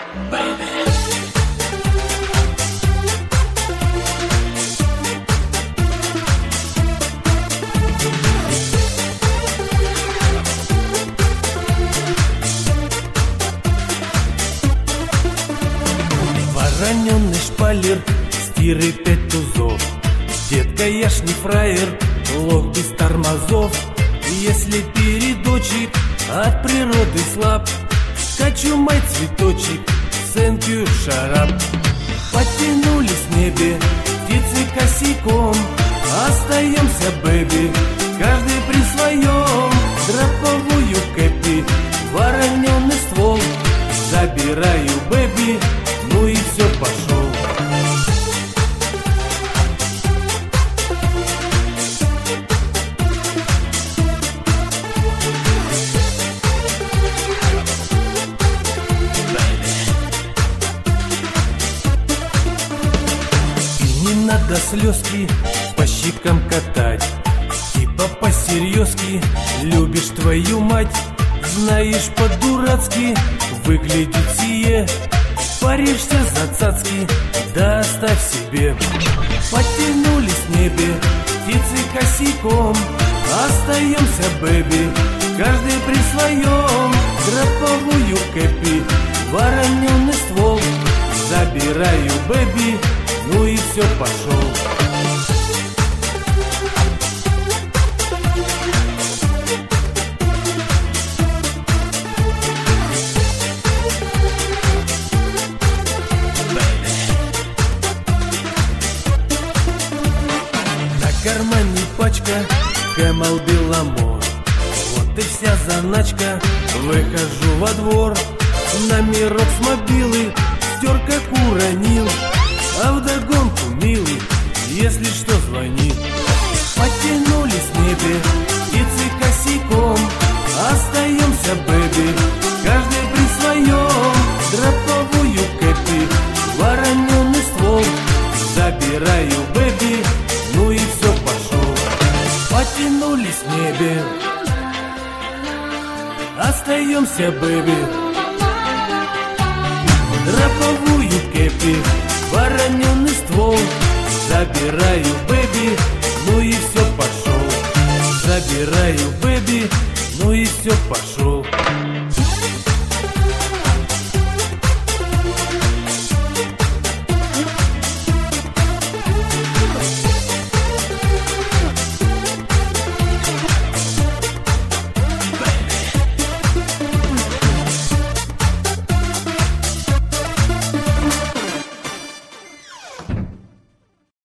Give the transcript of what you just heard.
Вороненый шпалер, стиры 5 тузов. Детка, я ж не фраер, лох без тормозов. Если передочек от природы слаб, хочу мой цветочек, сенкю шарап. Подтянулись в небе птицы косяком, остаемся, бэби, каждый при своем. Дроповую кэпи, вороненый ствол, забираю, бэби, ну и все, пошел. И не надо слезки по щекам катать, типа по-серьезки любишь твою мать. Знаешь, по-дурацки выглядит сие, паришься за цацки, да оставь себе. Подтянулись в небе птицы косяком, остаемся, бэби, каждый при своем. Дроповую кэпи, вороненый ствол, забираю, бэби, ну и все, пошел. В кармане пачка Кэмэл Беломор, вот и вся заначка. Выхожу во двор, номерок с мобилы стер, как уронил, а вдогонку, милый, если что, звони. Подтянулись в небе птицы косяком, остаемся, бэби, каждый при своем. Дроповую кэпи, вороненый ствол, забираю, бэби, ну и все, пошел. Потянулись в небе, остаемся, бэби, дроповую кэпи, вороненый ствол, забираю, бэби, ну и все, пошел. Забираю, бэби, ну и все, пошел.